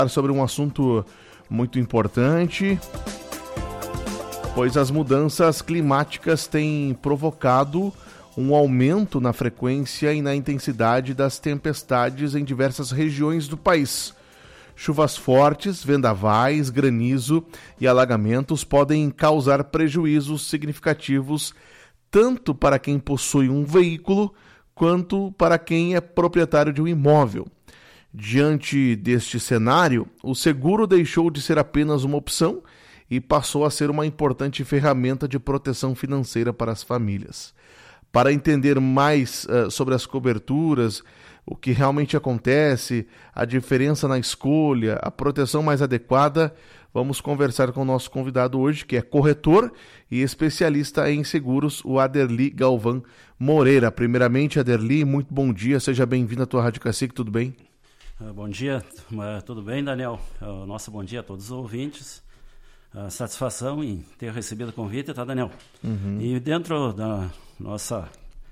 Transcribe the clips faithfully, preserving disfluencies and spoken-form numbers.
Sobre um assunto muito importante, pois as mudanças climáticas têm provocado um aumento na frequência e na intensidade das tempestades em diversas regiões do país. Chuvas fortes, vendavais, granizo e alagamentos podem causar prejuízos significativos tanto para quem possui um veículo quanto para quem é proprietário de um imóvel. Diante deste cenário, o seguro deixou de ser apenas uma opção e passou a ser uma importante ferramenta de proteção financeira para as famílias. Para entender mais uh, sobre as coberturas, o que realmente acontece, a diferença na escolha, a proteção mais adequada, vamos conversar com o nosso convidado hoje, que é corretor e especialista em seguros, o Aderli Galvão Moreira. Primeiramente, Aderli, muito bom dia, seja bem-vindo à tua Rádio Cacique, tudo bem? Bom dia, tudo bem, Daniel? Nosso bom dia a todos os ouvintes. A satisfação em ter recebido o convite, tá, Daniel? Uhum. E dentro da nossa,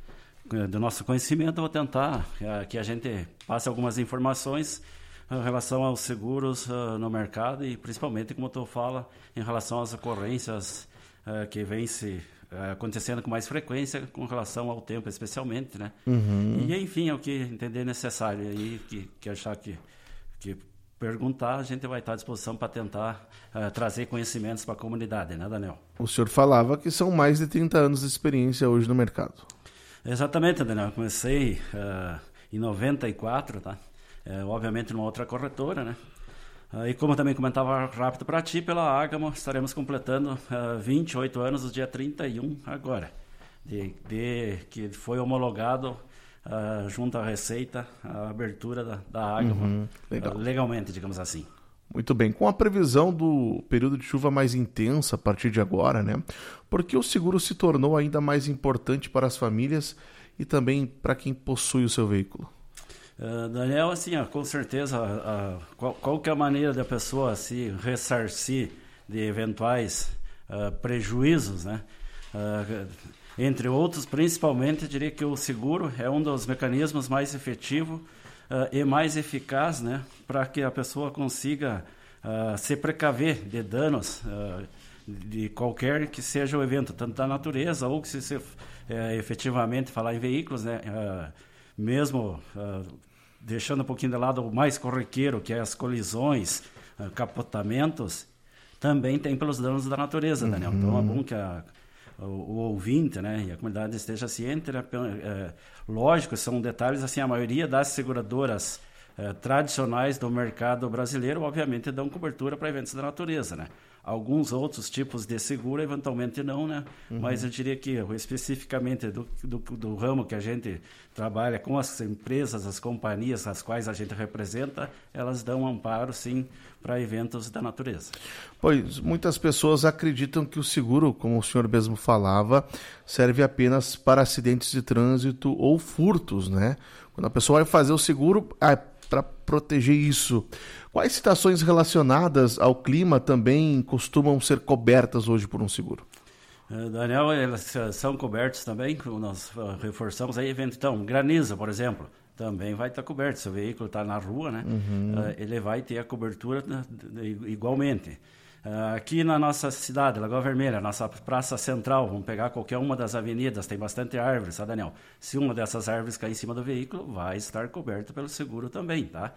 do nosso conhecimento, eu vou tentar que a gente passe algumas informações em relação aos seguros uh, no mercado e principalmente, como tu fala, em relação às ocorrências uh, que vêm se uh, acontecendo com mais frequência com relação ao tempo, especialmente, né? Uhum. E, enfim, é o que entender necessário e que, que achar que, que perguntar, a gente vai estar à disposição para tentar uh, trazer conhecimentos para a comunidade, né, Daniel? O senhor falava que são mais de trinta anos de experiência hoje no mercado. Exatamente, Daniel. Eu comecei uh, em noventa e quatro, tá? Uh, obviamente numa outra corretora, né? Uh, e como eu também comentava rápido para ti, pela Ágamo, estaremos completando uh, vinte e oito anos no dia trinta e um agora, de, de, que foi homologado Uh, junto à Receita, a abertura da, da Ágamo, uhum, uh, legalmente, digamos assim. Muito bem. Com a previsão do período de chuva mais intensa a partir de agora, né? Por que o seguro se tornou ainda mais importante para as famílias e também para quem possui o seu veículo? Uh, Daniel, assim, ó, com certeza, uh, uh, qual, qual que é a maneira da pessoa se ressarcir de eventuais uh, prejuízos, né? Uh, Entre outros, principalmente, eu diria que o seguro é um dos mecanismos mais efetivos uh, e mais eficaz, né, para que a pessoa consiga uh, se precaver de danos uh, de qualquer que seja o evento, tanto da natureza ou que se, se uh, efetivamente falar em veículos, né, uh, mesmo uh, deixando um pouquinho de lado o mais corriqueiro, que é as colisões, uh, capotamentos, também tem pelos danos da natureza, uhum. Daniel. Então é bom que a O, o ouvinte, né, e a comunidade esteja ciente, né, é, lógico, são detalhes, assim, a maioria das seguradoras é, tradicionais do mercado brasileiro, obviamente, dão cobertura para eventos da natureza, né. Alguns outros tipos de seguro, eventualmente não, né, uhum. Mas eu diria que, especificamente do, do, do ramo que a gente trabalha com as empresas, as companhias as quais a gente representa, elas dão amparo, sim, para eventos da natureza. Pois, muitas pessoas acreditam que o seguro, como o senhor mesmo falava, serve apenas para acidentes de trânsito ou furtos, né? Quando a pessoa vai fazer o seguro, é para proteger isso. Quais situações relacionadas ao clima também costumam ser cobertas hoje por um seguro? Uh, Daniel, elas são cobertas também, nós uh, reforçamos aí, evento, então, granizo, por exemplo, também vai estar coberto. Se o veículo está na rua, né, uhum. uh, ele vai ter a cobertura né, igualmente. Uh, aqui na nossa cidade, Lagoa Vermelha, nossa praça central, vamos pegar qualquer uma das avenidas, tem bastante árvores, tá, Daniel? Se uma dessas árvores cair em cima do veículo, vai estar coberto pelo seguro também, tá?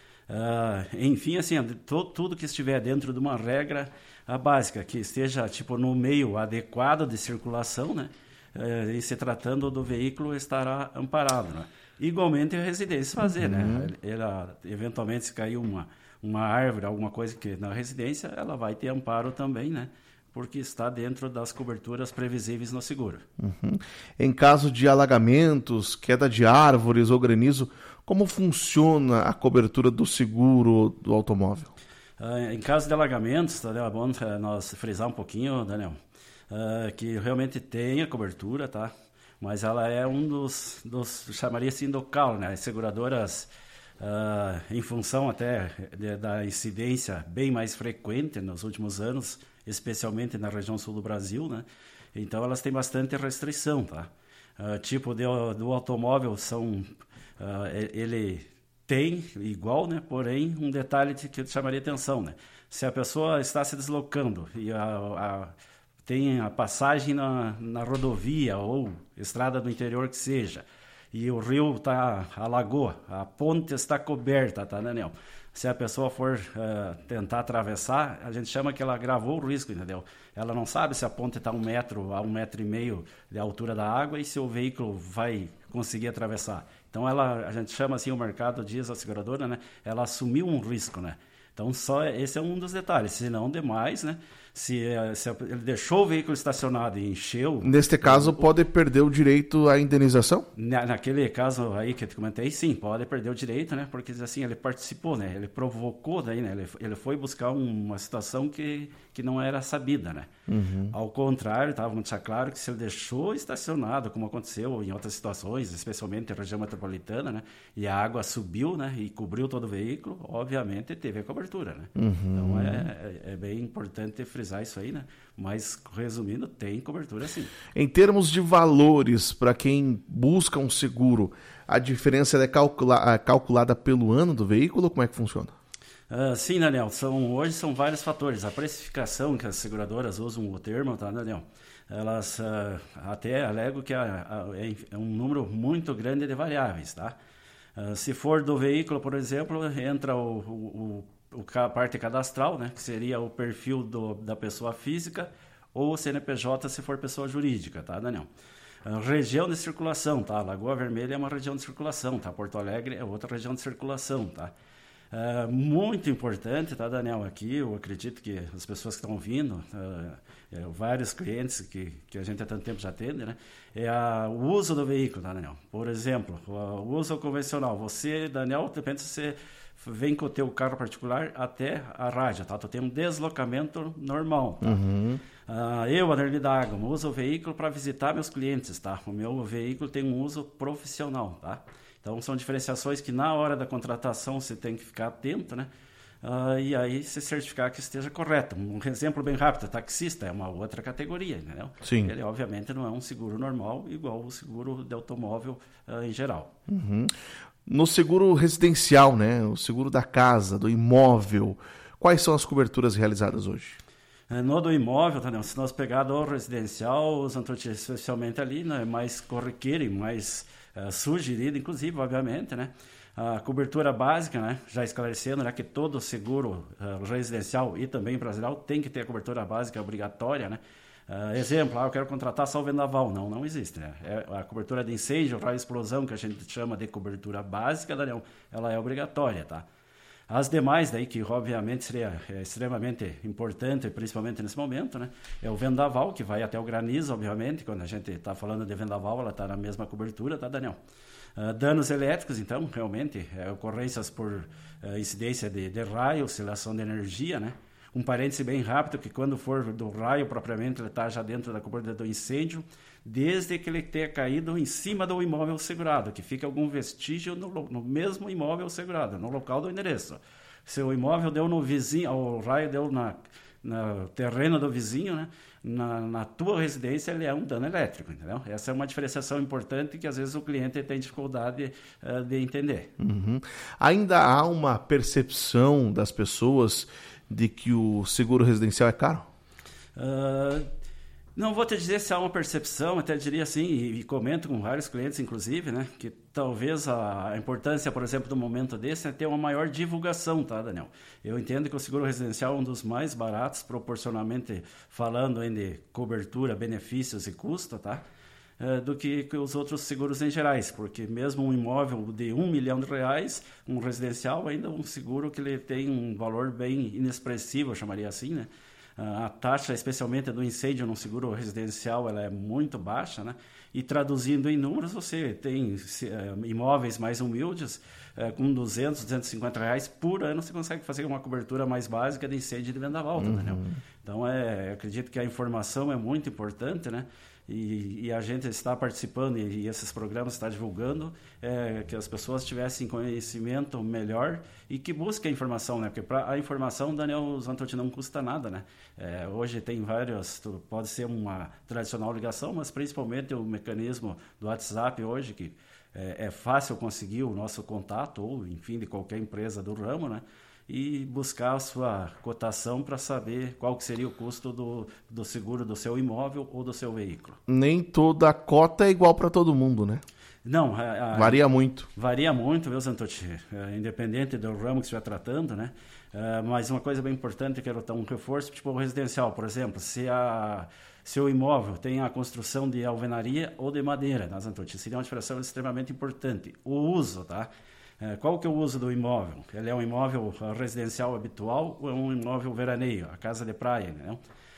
Uh, enfim, assim, to, tudo que estiver dentro de uma regra a básica, que esteja tipo no meio adequado de circulação, né? Uh, e se tratando do veículo, estará amparado, né? Igualmente a residência fazer, uhum. né? Ela, eventualmente, se cair uma, uma árvore, alguma coisa que na residência, ela vai ter amparo também, né? Porque está dentro das coberturas previsíveis no seguro. Uhum. Em caso de alagamentos, queda de árvores ou granizo, como funciona a cobertura do seguro do automóvel? Uh, em caso de alagamentos, tá, é bom nós frisar um pouquinho, Daniel, uh, que realmente tem a cobertura, tá? Mas ela é um dos, dos chamaria assim, do cal, né? As seguradoras, uh, em função até de, da incidência bem mais frequente nos últimos anos, especialmente na região sul do Brasil, né? Então elas têm bastante restrição, tá? Uh, tipo de, do automóvel são, uh, ele tem igual, né? Porém, um detalhe que eu chamaria atenção, né? Se a pessoa está se deslocando e a, a, tem a passagem na, na rodovia ou estrada do interior que seja, e o rio está, alagou, a ponte está coberta, tá, Daniel? Se a pessoa for uh, tentar atravessar, a gente chama que ela agravou o risco, entendeu? Ela não sabe se a ponte está um metro a um metro e meio de altura da água e se o veículo vai conseguir atravessar. Então, ela, a gente chama assim, o mercado diz a seguradora, né? Ela assumiu um risco, né? Então, só esse é um dos detalhes. Se não, demais, né? Se, se ele deixou o veículo estacionado e encheu... Neste caso, o, pode perder o direito à indenização? Na, naquele caso aí que eu te comentei, sim, pode perder o direito, né? Porque assim, ele participou, né? Ele provocou daí, né? Ele, ele foi buscar uma situação que, que não era sabida, né? Uhum. Ao contrário, estava muito claro que se ele deixou estacionado, como aconteceu em outras situações, especialmente na região metropolitana, né? E a água subiu, né? E cobriu todo o veículo, obviamente teve a cobertura, né? Uhum. Então é, é, é bem importante frisar isso aí, né? Mas, resumindo, tem cobertura sim. Em termos de valores, para quem busca um seguro, a diferença é calcula- calculada pelo ano do veículo? Como é que funciona? Uh, sim, Daniel. São, hoje são vários fatores. A precificação que as seguradoras usam o termo, tá, Daniel? Elas uh, até alegam que a, a, é um número muito grande de variáveis, tá? Uh, se for do veículo, por exemplo, entra o, o, o, a parte cadastral, né? Que seria o perfil do, da pessoa física, ou o C N P J se for pessoa jurídica, tá, Daniel? Uh, região de circulação, tá? Lagoa Vermelha é uma região de circulação, tá? Porto Alegre é outra região de circulação, tá? Uh, muito importante, tá, Daniel? Aqui eu acredito que as pessoas que estão ouvindo, uh, é, vários clientes que, que a gente há tanto tempo já atende, né? É a, o uso do veículo, tá, Daniel? Por exemplo, o, o uso convencional. Você, Daniel, depende se você vem com o teu carro particular até a rádio, tá? Tu tem um deslocamento normal, tá? Uhum. Uh, eu, Aderli D'Água, uso o veículo para visitar meus clientes, tá? O meu veículo tem um uso profissional, tá? Então, são diferenciações que na hora da contratação você tem que ficar atento, né? Uh, e aí se certificar que esteja correto. Um exemplo bem rápido, taxista é uma outra categoria, entendeu? Sim. Ele, obviamente, não é um seguro normal, igual o seguro de automóvel uh, em geral. Uhum. No seguro residencial, né? O seguro da casa, do imóvel, quais são as coberturas realizadas hoje? No do imóvel, tá, né? Se nós pegar do residencial, os antônios, especialmente ali, né, mais corriqueiro e mais uh, sugerido, inclusive, obviamente, né? A cobertura básica, né? Já esclarecendo, né, que todo seguro uh, residencial e também empresarial tem que ter a cobertura básica obrigatória, né? Uh, exemplo, ah, eu quero contratar só o vendaval. Não, não existe, né? É a cobertura de incêndio, raio explosão, que a gente chama de cobertura básica, Daniel, ela é obrigatória, tá? As demais, daí, que obviamente seria é, extremamente importante, principalmente nesse momento, né? É o vendaval, que vai até o granizo, obviamente. Quando a gente está falando de vendaval, ela está na mesma cobertura, tá, Daniel? Uh, danos elétricos, então, realmente, é, ocorrências por uh, incidência de, de raio, oscilação de energia, né? Um parêntese bem rápido, que quando for do raio propriamente, ele está já dentro da cobertura do incêndio, desde que ele tenha caído em cima do imóvel segurado, que fica algum vestígio no, no mesmo imóvel segurado, no local do endereço. Se o imóvel deu no vizinho, o raio deu na, no terreno do vizinho, né? Na, na tua residência, ele é um dano elétrico, entendeu? Essa é uma diferenciação importante que às vezes o cliente tem dificuldade uh, de entender. Uhum. Ainda há uma percepção das pessoas de que o seguro residencial é caro? Uh, não vou te dizer se há uma percepção, até diria assim, e, e comento com vários clientes, inclusive, né, que talvez a, a importância, por exemplo, do momento desse é ter uma maior divulgação, tá, Daniel? Eu entendo que o seguro residencial é um dos mais baratos, proporcionalmente falando em de cobertura, benefícios e custo, tá? Uh, do que, que os outros seguros em gerais, porque mesmo um imóvel de um milhão de reais, um residencial, ainda é um seguro que ele tem um valor bem inexpressivo, eu chamaria assim, né? Uh, a taxa, especialmente do incêndio no seguro residencial, ela é muito baixa, né? E traduzindo em números, você tem uh, imóveis mais humildes, uh, com duzentos, duzentos e cinquenta reais por ano, você consegue fazer uma cobertura mais básica de incêndio de vendaval, uhum. Né? Então, é, acredito que a informação é muito importante, né? E, e a gente está participando e, e esses programas estão divulgando é, que as pessoas tivessem conhecimento melhor e que busquem a informação, né? Porque para a informação, Daniel Zantotti, não custa nada, né? É, hoje tem vários, pode ser uma tradicional ligação, mas principalmente o mecanismo do WhatsApp hoje, que é, é fácil conseguir o nosso contato, ou enfim, de qualquer empresa do ramo, né? E buscar a sua cotação para saber qual que seria o custo do, do seguro do seu imóvel ou do seu veículo. Nem toda cota é igual para todo mundo, né? Não. A, a, varia muito. Varia muito, viu, Zantotti? É, independente do ramo que você estiver tratando, né? É, mas uma coisa bem importante, eu quero dar um reforço, tipo o residencial, por exemplo, se a... se o imóvel tem a construção de alvenaria ou de madeira, né, Zantotti? Seria uma diferenciação extremamente importante. O uso, tá? Qual que é o uso do imóvel? Ele é um imóvel residencial habitual ou é um imóvel veraneio, a casa de praia, né?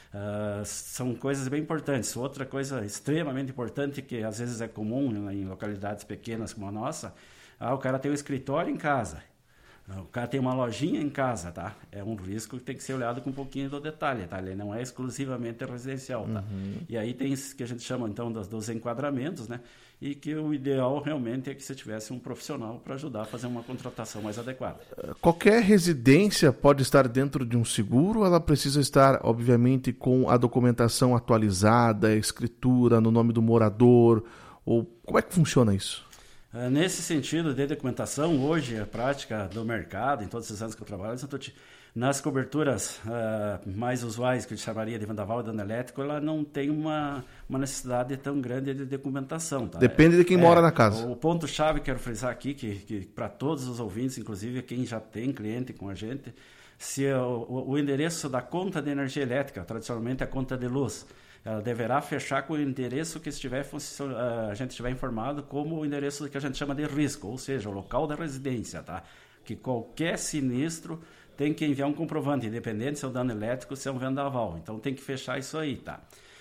Uh, são coisas bem importantes. Outra coisa extremamente importante, que às vezes é comum em localidades pequenas como a nossa, ah, o cara tem um escritório em casa, o cara tem uma lojinha em casa, tá? É um risco que tem que ser olhado com um pouquinho do detalhe, tá? Ele não é exclusivamente residencial, tá? Uhum. E aí tem isso que a gente chama, então, dos, dos enquadramentos, né? E que o ideal realmente é que você tivesse um profissional para ajudar a fazer uma contratação mais adequada. Qualquer residência pode estar dentro de um seguro, ou ela precisa estar, obviamente, com a documentação atualizada, a escritura no nome do morador, ou como é que funciona isso? Uh, nesse sentido de documentação, hoje a prática do mercado, em todos esses anos que eu trabalho, nas coberturas uh, mais usuais, que eu chamaria de vendaval e dano elétrico, ela não tem uma, uma necessidade tão grande de documentação. Tá? Depende de quem é, mora na casa. O ponto-chave, quero frisar aqui, que, que para todos os ouvintes, inclusive quem já tem cliente com a gente, se o, o, o endereço da conta de energia elétrica, tradicionalmente a conta de luz, ela deverá fechar com o endereço que estiver, a gente estiver informado como o endereço que a gente chama de risco, ou seja, o local da residência, tá? Que qualquer sinistro tem que enviar um comprovante, independente se é o dano elétrico ou se é um vendaval. Então tem que fechar isso aí, tá?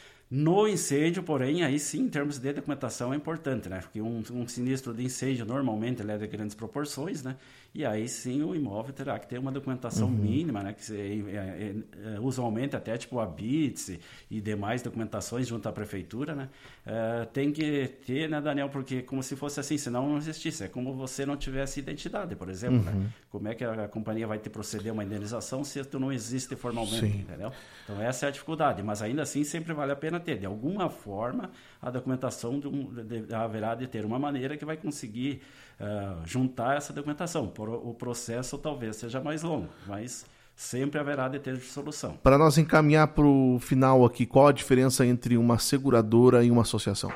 No incêndio, porém, aí sim, em termos de documentação é importante, né? Porque um, um sinistro de incêndio normalmente ele é de grandes proporções, né? E aí sim o imóvel terá que ter uma documentação uhum. mínima, né? Que se, é, é, é, usualmente até tipo a B I T S e demais documentações junto à prefeitura, né? É, tem que ter, né, Daniel? Porque como se fosse assim, senão não existisse. É como você não tivesse identidade, por exemplo, uhum. né? Como é que a, a companhia vai te proceder uma indenização se tu não existe formalmente, sim. entendeu? Então essa é a dificuldade, mas ainda assim sempre vale a pena ter. De alguma forma, a documentação de um, de, de, haverá de ter uma maneira que vai conseguir uh, juntar essa documentação. O processo talvez seja mais longo, mas sempre haverá de ter solução. Para nós encaminhar para o final aqui, qual a diferença entre uma seguradora e uma associação?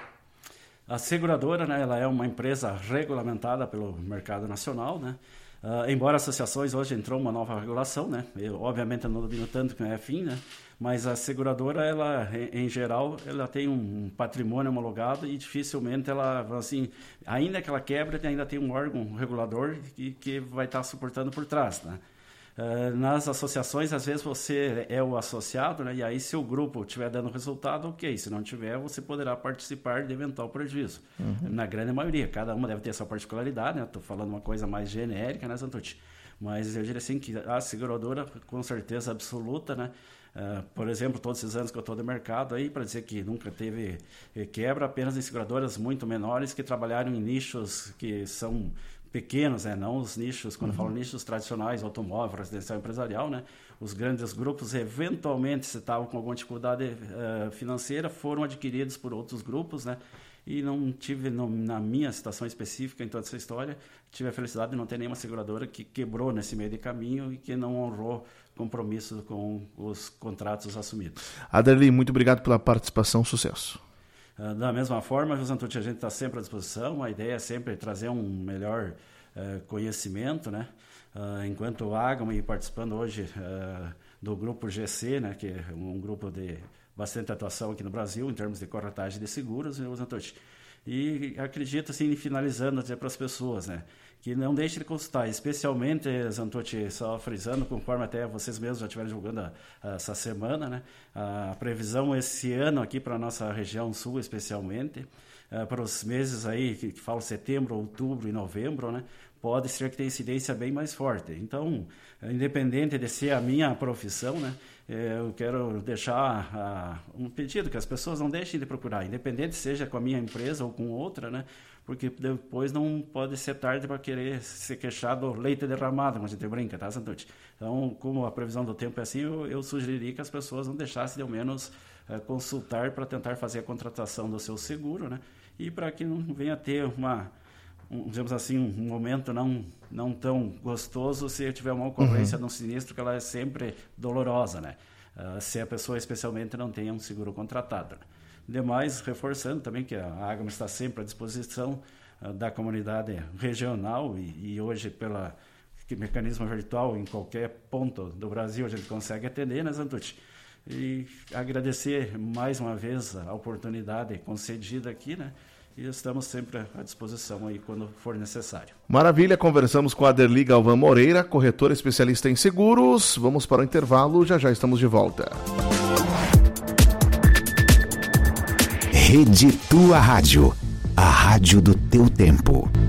A seguradora, né, ela é uma empresa regulamentada pelo mercado nacional, né? Uh, embora associações, hoje entrou uma nova regulação, né? Eu, obviamente, eu não domino tanto que não é fim, né? Mas a seguradora, ela, em, em geral, ela tem um patrimônio homologado e dificilmente ela, assim, ainda que ela quebre, ainda tem um órgão regulador que, que vai estar suportando por trás, né? Uh, nas associações, às vezes você é o associado, né? E aí se o grupo estiver dando resultado, ok. Se não tiver, você poderá participar de eventual prejuízo. Uhum. Na grande maioria, cada uma deve ter a sua particularidade, né? Estou falando uma coisa mais genérica, né, Zantotti? Mas eu diria assim que a seguradora, com certeza absoluta, né? Uh, por exemplo, todos esses anos que eu estou no mercado aí, para dizer que nunca teve quebra, apenas em seguradoras muito menores que trabalharam em nichos que são pequenos, né? Não os nichos, quando uhum. eu falo nichos tradicionais, automóvel, residencial, empresarial, né? Os grandes grupos, eventualmente, se estavam com alguma dificuldade uh, financeira, foram adquiridos por outros grupos, né? E não tive, não, na minha situação específica, em toda essa história, tive a felicidade de não ter nenhuma seguradora que quebrou nesse meio de caminho e que não honrou compromissos com os contratos assumidos. Aderli, muito obrigado pela participação, sucesso. Uh, da mesma forma, Zantotti, a gente está sempre à disposição, a ideia é sempre trazer um melhor uh, conhecimento, né? Uh, enquanto o Agam e participando hoje uh, do grupo G C, né? Que é um grupo de bastante atuação aqui no Brasil em termos de corretagem de seguros, né, Zantotti? E acredito, assim, finalizando, dizer para as pessoas, né? Que não deixe de consultar, especialmente, Zantotti, só frisando, conforme até vocês mesmos já estiveram divulgando a, a, essa semana, né? A previsão esse ano aqui para a nossa região sul, especialmente, uh, para os meses aí, que, que falam setembro, outubro e novembro, né? Pode ser que tenha incidência bem mais forte. Então, independente de ser a minha profissão, né? Eu quero deixar uh, um pedido que as pessoas não deixem de procurar, independente seja com a minha empresa ou com outra, né? Porque depois não pode ser tarde para querer se queixar do leite derramado, como a gente brinca, tá, Zantotti? Então, como a previsão do tempo é assim, eu, eu sugeriria que as pessoas não deixassem, ao menos, uh, consultar para tentar fazer a contratação do seu seguro, né? E para que não venha ter uma, um, digamos assim, um momento não, não tão gostoso se tiver uma ocorrência uhum. num sinistro, que ela é sempre dolorosa, né? Uh, se a pessoa especialmente não tenha um seguro contratado. Demais, reforçando também que a Agma está sempre à disposição uh, da comunidade regional e, e hoje pela que mecanismo virtual em qualquer ponto do Brasil a gente consegue atender, né, Zantucci? E agradecer mais uma vez a oportunidade concedida aqui, né? E estamos sempre à disposição aí quando for necessário. Maravilha, conversamos com a Aderli Galvão Moreira, corretora especialista em seguros. Vamos para o intervalo, já já estamos de volta. Rede Tua Rádio, a rádio do teu tempo.